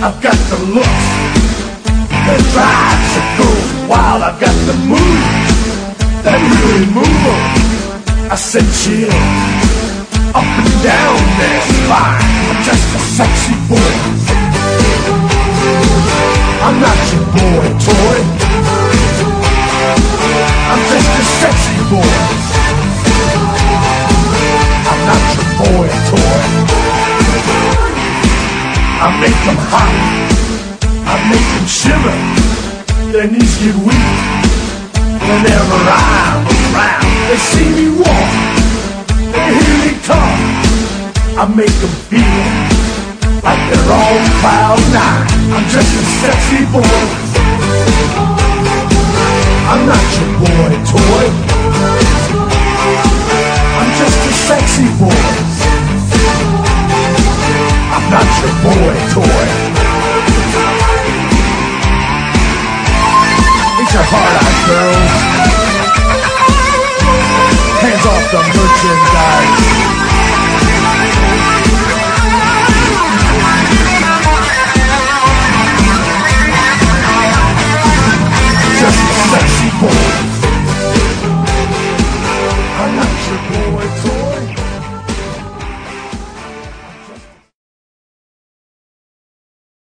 I've got the looks that drives a girl wild. I've got the moves that really move 'em. I said chill, up and down their spine. I'm just a sexy boy. I'm not your boy toy. I'm just a sexy boy. I'm not your boy toy. I make them hot, I make them shiver, their knees get weak whenever I'm around. They see me walk, they hear me talk, I make them feel like they're on cloud nine. I'm just a sexy boy. I'm not your boy toy. I'm just a sexy boy. I'm not your boy toy. Ain't your heart out, girl?